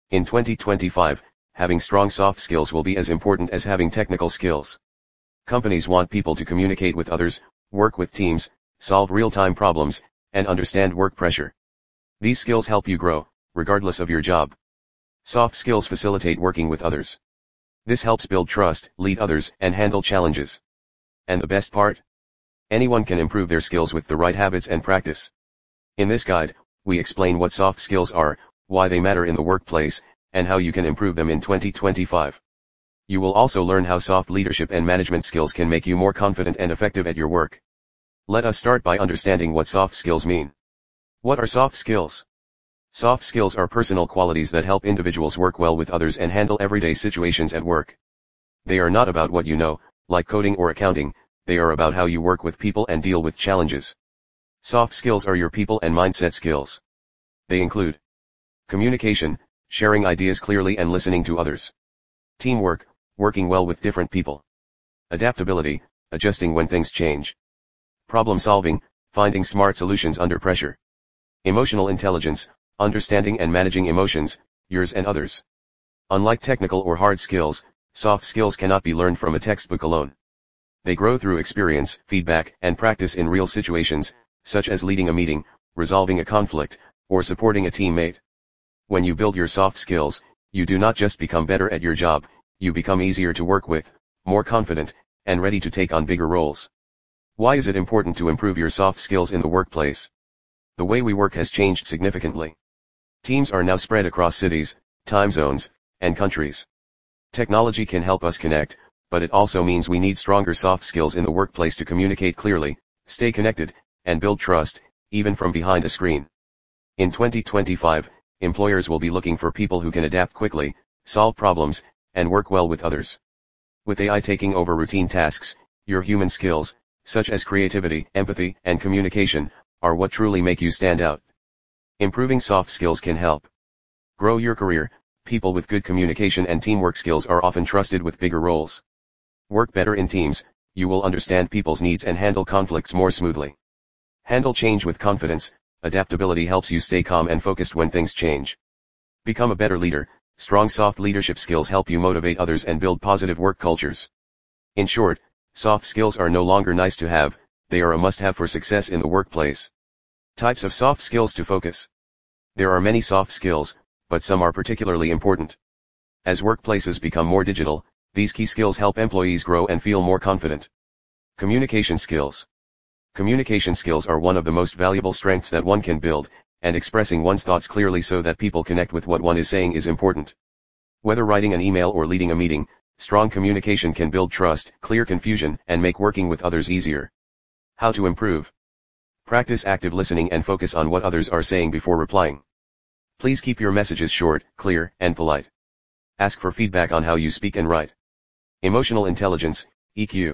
In 2025, having strong soft skills will be as important as having technical skills. Companies want people to communicate with others, work with teams, solve real-time problems, and understand work pressure. These skills help you grow, regardless of your job. Soft skills facilitate working with others. This helps build trust, lead others, and handle challenges. And the best part? Anyone can improve their skills with the right habits and practice. In this guide, we explain what soft skills are, why they matter in the workplace, and how you can improve them in 2025. You will also learn how soft leadership and management skills can make you more confident and effective at your work. Let us start by understanding what soft skills mean. What are soft skills? Soft skills are personal qualities that help individuals work well with others and handle everyday situations at work. They are not about what you know, like coding or accounting, they are about how you work with people and deal with challenges. Soft skills are your people and mindset skills. They include communication, sharing ideas clearly and listening to others. Teamwork, working well with different people. Adaptability, adjusting when things change. Problem solving, finding smart solutions under pressure. Emotional intelligence, understanding and managing emotions, yours and others. Unlike technical or hard skills, soft skills cannot be learned from a textbook alone. They grow through experience, feedback, and practice in real situations, such as leading a meeting, resolving a conflict, or supporting a teammate. When you build your soft skills, you do not just become better at your job, you become easier to work with, more confident, and ready to take on bigger roles. Why is it important to improve your soft skills in the workplace? The way we work has changed significantly. Teams are now spread across cities, time zones, and countries. Technology can help us connect, but it also means we need stronger soft skills in the workplace to communicate clearly, stay connected, and build trust, even from behind a screen. In 2025, employers will be looking for people who can adapt quickly, solve problems, and work well with others. With AI taking over routine tasks, your human skills, such as creativity, empathy, and communication, are what truly make you stand out. Improving soft skills can help grow your career. People with good communication and teamwork skills are often trusted with bigger roles. Work better in teams, you will understand people's needs and handle conflicts more smoothly. Handle change with confidence. Adaptability helps you stay calm and focused when things change. Become a better leader. Strong soft leadership skills help you motivate others and build positive work cultures. In short, soft skills are no longer nice to have, they are a must-have for success in the workplace. Types of soft skills to focus. There are many soft skills, but some are particularly important. As workplaces become more digital, these key skills help employees grow and feel more confident. Communication skills. Communication skills are one of the most valuable strengths that one can build, and expressing one's thoughts clearly so that people connect with what one is saying is important. Whether writing an email or leading a meeting, strong communication can build trust, clear confusion, and make working with others easier. How to improve. Practice active listening and focus on what others are saying before replying. Please keep your messages short, clear, and polite. Ask for feedback on how you speak and write. Emotional intelligence, EQ.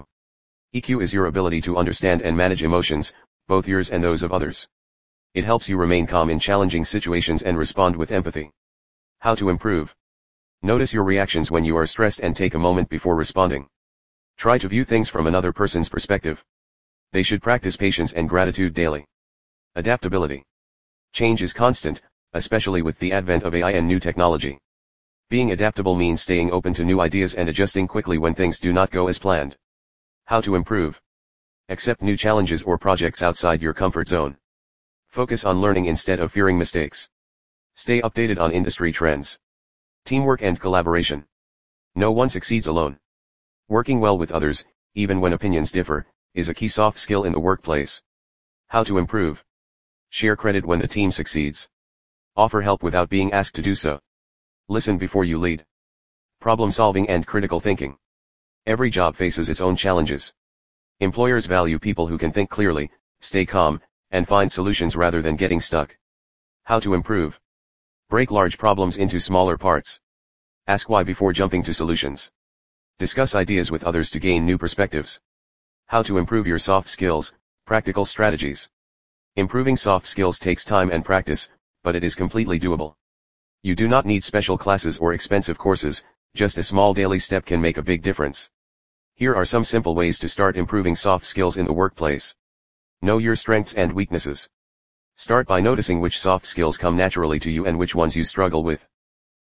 EQ is your ability to understand and manage emotions, both yours and those of others. It helps you remain calm in challenging situations and respond with empathy. How to improve. Notice your reactions when you are stressed and take a moment before responding. Try to view things from another person's perspective. They should practice patience and gratitude daily. Adaptability. Change is constant, especially with the advent of AI and new technology. Being adaptable means staying open to new ideas and adjusting quickly when things do not go as planned. How to improve. Accept new challenges or projects outside your comfort zone. Focus on learning instead of fearing mistakes. Stay updated on industry trends. Teamwork and collaboration. No one succeeds alone. Working well with others, even when opinions differ, is a key soft skill in the workplace. How to improve. Share credit when the team succeeds. Offer help without being asked to do so. Listen before you lead. Problem solving and critical thinking. Every job faces its own challenges. Employers value people who can think clearly, stay calm, and find solutions rather than getting stuck. How to improve. Break large problems into smaller parts. Ask why before jumping to solutions. Discuss ideas with others to gain new perspectives. How to improve your soft skills, practical strategies. Improving soft skills takes time and practice, but it is completely doable. You do not need special classes or expensive courses, just a small daily step can make a big difference. Here are some simple ways to start improving soft skills in the workplace. Know your strengths and weaknesses. Start by noticing which soft skills come naturally to you and which ones you struggle with.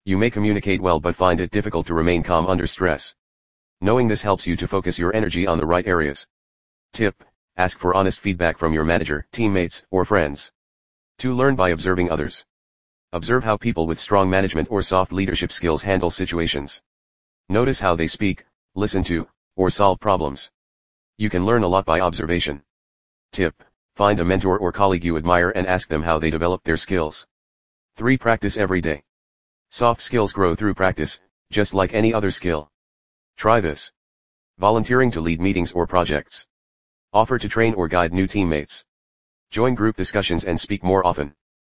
You may communicate well but find it difficult to remain calm under stress. Knowing this helps you to focus your energy on the right areas. Tip: ask for honest feedback from your manager, teammates, or friends. 2. Learn by observing others. Observe how people with strong management or soft leadership skills handle situations. Notice how they speak, listen to, or solve problems. You can learn a lot by observation. Tip: find a mentor or colleague you admire and ask them how they develop their skills. 3. Practice every day. Soft skills grow through practice, just like any other skill. Try this. Volunteering to lead meetings or projects. Offer to train or guide new teammates. Join group discussions and speak more often.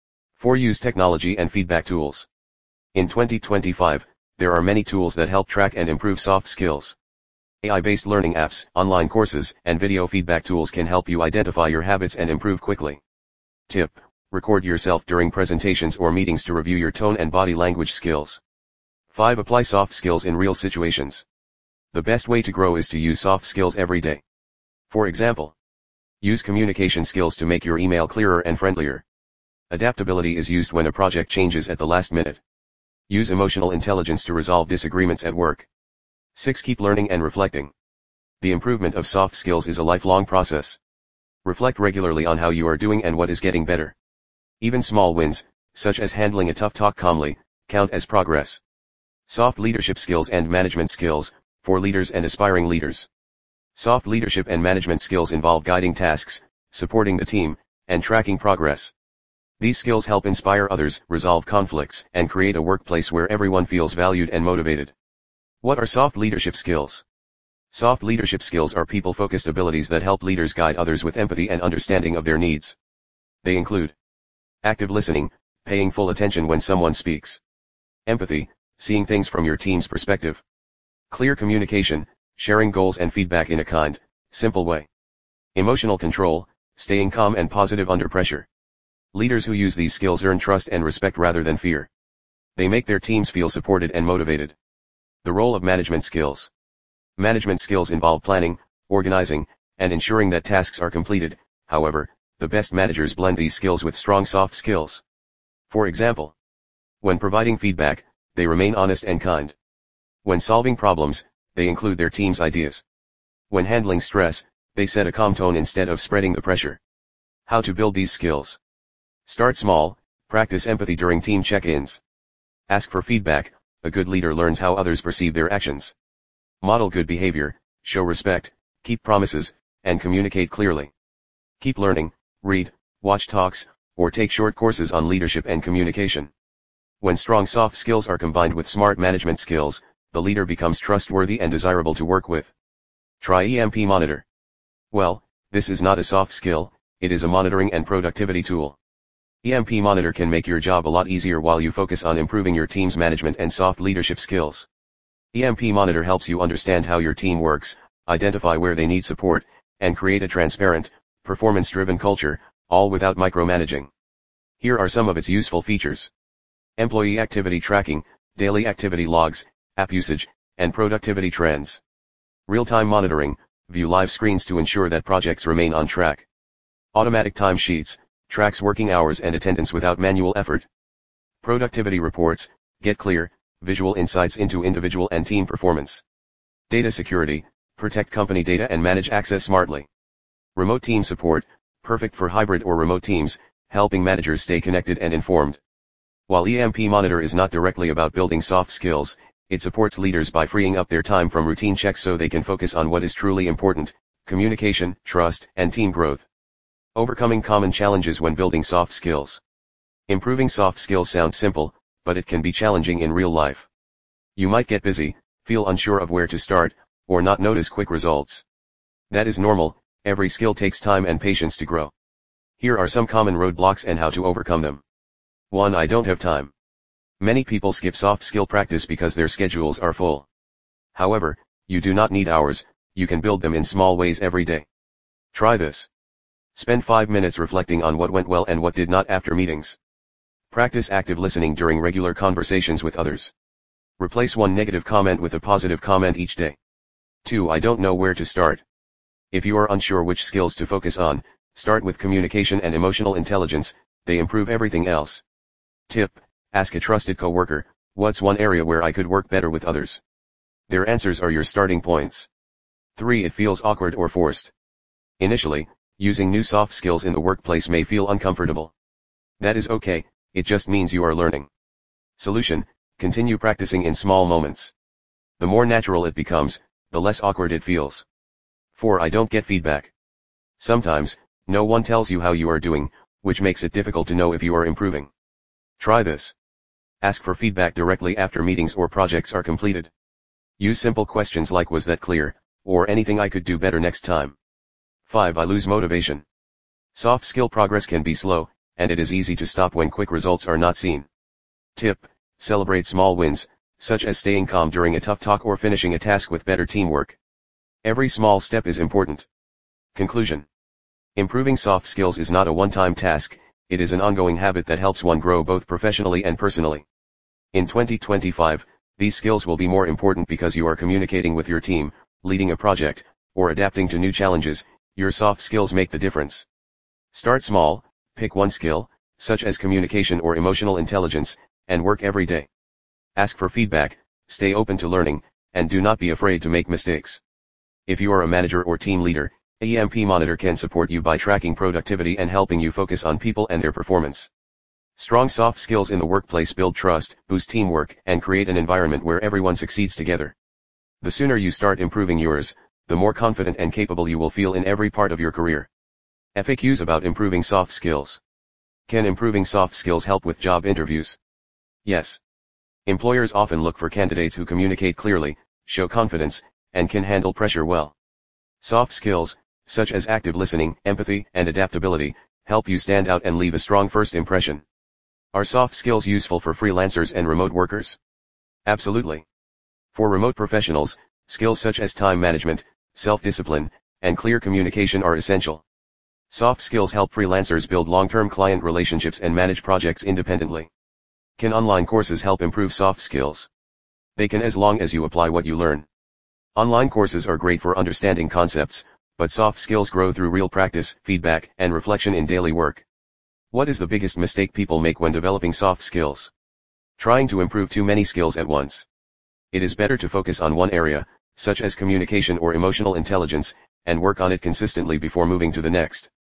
4. Use technology and feedback tools. In 2025, there are many tools that help track and improve soft skills. AI-based learning apps, online courses, and video feedback tools can help you identify your habits and improve quickly. Tip: record yourself during presentations or meetings to review your tone and body language skills. 5. Apply soft skills in real situations. The best way to grow is to use soft skills every day. For example, use communication skills to make your email clearer and friendlier. Adaptability is used when a project changes at the last minute. Use emotional intelligence to resolve disagreements at work. 6. Keep learning and reflecting. The improvement of soft skills is a lifelong process. Reflect regularly on how you are doing and what is getting better. Even small wins, such as handling a tough talk calmly, count as progress. Soft leadership skills and management skills, for leaders and aspiring leaders. Soft leadership and management skills involve guiding tasks, supporting the team, and tracking progress. These skills help inspire others, resolve conflicts, and create a workplace where everyone feels valued and motivated. What are soft leadership skills? Soft leadership skills are people-focused abilities that help leaders guide others with empathy and understanding of their needs. They include active listening, paying full attention when someone speaks. Empathy, seeing things from your team's perspective. Clear communication, sharing goals and feedback in a kind, simple way. Emotional control, staying calm and positive under pressure. Leaders who use these skills earn trust and respect rather than fear. They make their teams feel supported and motivated. The role of management skills. Management skills involve planning, organizing, and ensuring that tasks are completed. However, the best managers blend these skills with strong soft skills. For example, when providing feedback, they remain honest and kind. When solving problems, they include their team's ideas. When handling stress, they set a calm tone instead of spreading the pressure. How to build these skills? Start small, practice empathy during team check-ins. Ask for feedback. A good leader learns how others perceive their actions. Model good behavior, show respect, keep promises, and communicate clearly. Keep learning, read, watch talks, or take short courses on leadership and communication. When strong soft skills are combined with smart management skills, the leader becomes trustworthy and desirable to work with. Try EMP Monitor. Well, this is not a soft skill, it is a monitoring and productivity tool. EMP Monitor can make your job a lot easier while you focus on improving your team's management and soft leadership skills. EMP Monitor helps you understand how your team works, identify where they need support, and create a transparent, performance-driven culture, all without micromanaging. Here are some of its useful features. Employee activity tracking, daily activity logs, app usage, and productivity trends. Real-time monitoring, view live screens to ensure that projects remain on track. Automatic time sheets, tracks working hours and attendance without manual effort. Productivity reports, get clear, visual insights into individual and team performance. Data security, protect company data and manage access smartly. Remote team support, perfect for hybrid or remote teams, helping managers stay connected and informed. While EMP Monitor is not directly about building soft skills, it supports leaders by freeing up their time from routine checks so they can focus on what is truly important: communication, trust, and team growth. Overcoming common challenges when building soft skills. Improving soft skills sounds simple, but it can be challenging in real life. You might get busy, feel unsure of where to start, or not notice quick results. That is normal, every skill takes time and patience to grow. Here are some common roadblocks and how to overcome them. 1. I don't have time. Many people skip soft skill practice because their schedules are full. However, you do not need hours, you can build them in small ways every day. Try this. Spend 5 minutes reflecting on what went well and what did not after meetings. Practice active listening during regular conversations with others. Replace one negative comment with a positive comment each day. 2. I don't know where to start. If you are unsure which skills to focus on, start with communication and emotional intelligence, they improve everything else. Tip: ask a trusted coworker, What's one area where I could work better with others? Their answers are your starting points. 3. It feels awkward or forced. Initially, using new soft skills in the workplace may feel uncomfortable. That is okay, it just means you are learning. Solution: continue practicing in small moments. The more natural it becomes, the less awkward it feels. 4. I don't get feedback. Sometimes, no one tells you how you are doing, which makes it difficult to know if you are improving. Try this. Ask for feedback directly after meetings or projects are completed. Use simple questions like "Was that clear?" or "Anything I could do better next time?" 5. I lose motivation. Soft skill progress can be slow, and it is easy to stop when quick results are not seen. Tip: celebrate small wins, such as staying calm during a tough talk or finishing a task with better teamwork. Every small step is important. Conclusion: improving soft skills is not a one-time task, it is an ongoing habit that helps one grow both professionally and personally. In 2025, these skills will be more important because you are communicating with your team, leading a project, or adapting to new challenges. Your soft skills make the difference. Start small, pick one skill, such as communication or emotional intelligence, and work every day. Ask for feedback, stay open to learning, and do not be afraid to make mistakes. If you are a manager or team leader, EMP Monitor can support you by tracking productivity and helping you focus on people and their performance. Strong soft skills in the workplace build trust, boost teamwork, and create an environment where everyone succeeds together. The sooner you start improving yours, the more confident and capable you will feel in every part of your career. FAQs about improving soft skills. Can improving soft skills help with job interviews? Yes. Employers often look for candidates who communicate clearly, show confidence, and can handle pressure well. Soft skills, such as active listening, empathy, and adaptability, help you stand out and leave a strong first impression. Are soft skills useful for freelancers and remote workers? Absolutely. For remote professionals, skills such as time management, self-discipline, and clear communication are essential. Soft skills help freelancers build long-term client relationships and manage projects independently. Can online courses help improve soft skills? They can, as long as you apply what you learn. Online courses are great for understanding concepts, but soft skills grow through real practice, feedback, and reflection in daily work. What is the biggest mistake people make when developing soft skills? Trying to improve too many skills at once. It is better to focus on one area, such as communication or emotional intelligence, and work on it consistently before moving to the next.